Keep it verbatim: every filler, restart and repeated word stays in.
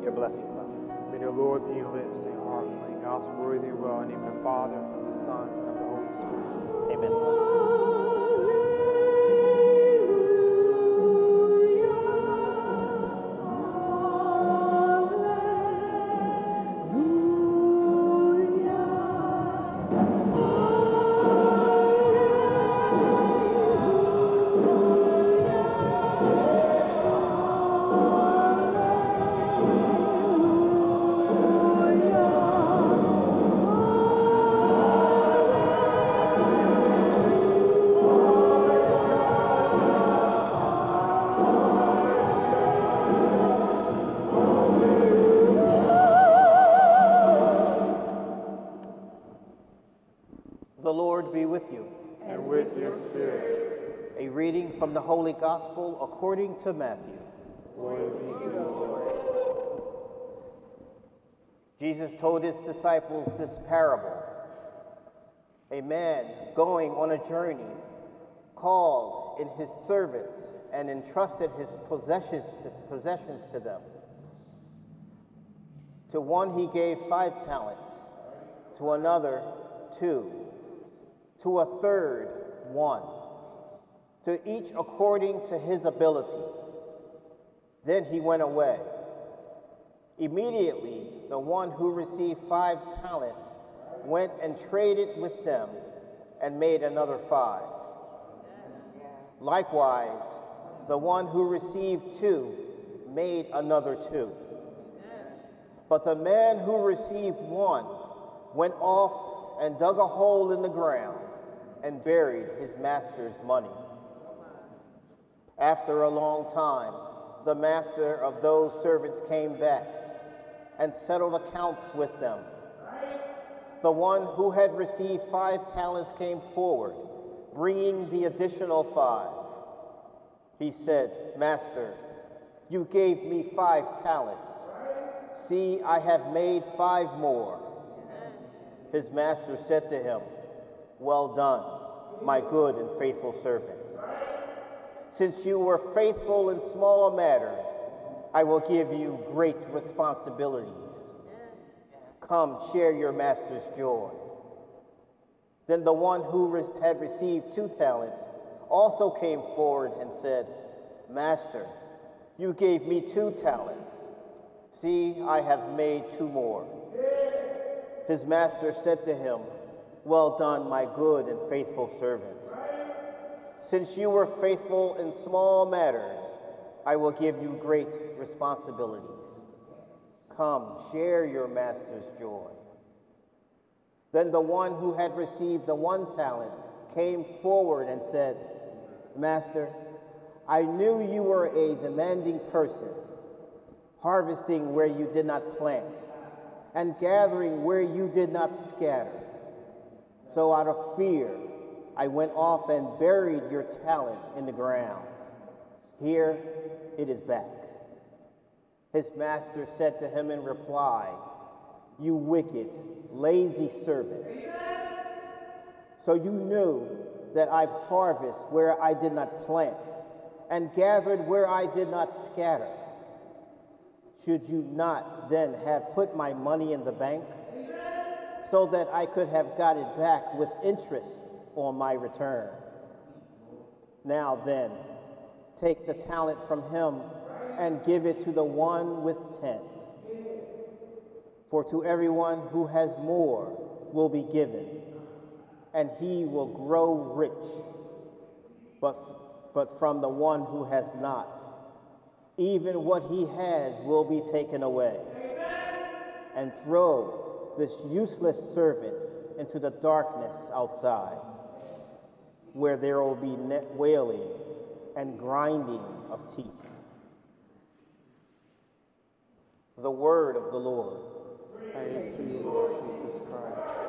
Your blessing, Father. May the Lord be your lips and heart, playing God's worthy well, in the name of the Father, and of the Son, and of the Holy Spirit. Amen, Father. The Lord be with you. And with your spirit. A reading from the Holy Gospel according to Matthew. Glory be to you, Lord. Jesus told his disciples this parable. A man going on a journey called in his servants and entrusted his possessions to, possessions to them. To one he gave five talents, to another two, to a third one, to each according to his ability. Then he went away. Immediately, the one who received five talents went and traded with them and made another five. Likewise, the one who received two made another two. But the man who received one went off and dug a hole in the ground and buried his master's money. After a long time, the master of those servants came back and settled accounts with them. The one who had received five talents came forward, bringing the additional five. He said, "Master, you gave me five talents. See, I have made five more." His master said to him, "Well done, my good and faithful servant. Since you were faithful in small matters, I will give you great responsibilities. Come, share your master's joy." Then the one who re- had received two talents also came forward and said, "Master, you gave me two talents. See, I have made two more." His master said to him, "Well done, my good and faithful servant. Since you were faithful in small matters, I will give you great responsibilities. Come, share your master's joy." Then the one who had received the one talent came forward and said, "Master, I knew you were a demanding person, harvesting where you did not plant, and gathering where you did not scatter. So out of fear, I went off and buried your talent in the ground. Here it is back." His master said to him in reply, "You wicked, lazy servant. So you knew that I've harvested where I did not plant and gathered where I did not scatter. Should you not then have put my money in the bank so that I could have got it back with interest on my return? Now then, take the talent from him and give it to the one with ten. For to everyone who has more will be given, and he will grow rich. But, but from the one who has not, even what he has will be taken away. And throw this useless servant into the darkness outside, where there will be wailing and grinding of teeth." The word of the Lord. Praise to you, Lord Jesus Christ.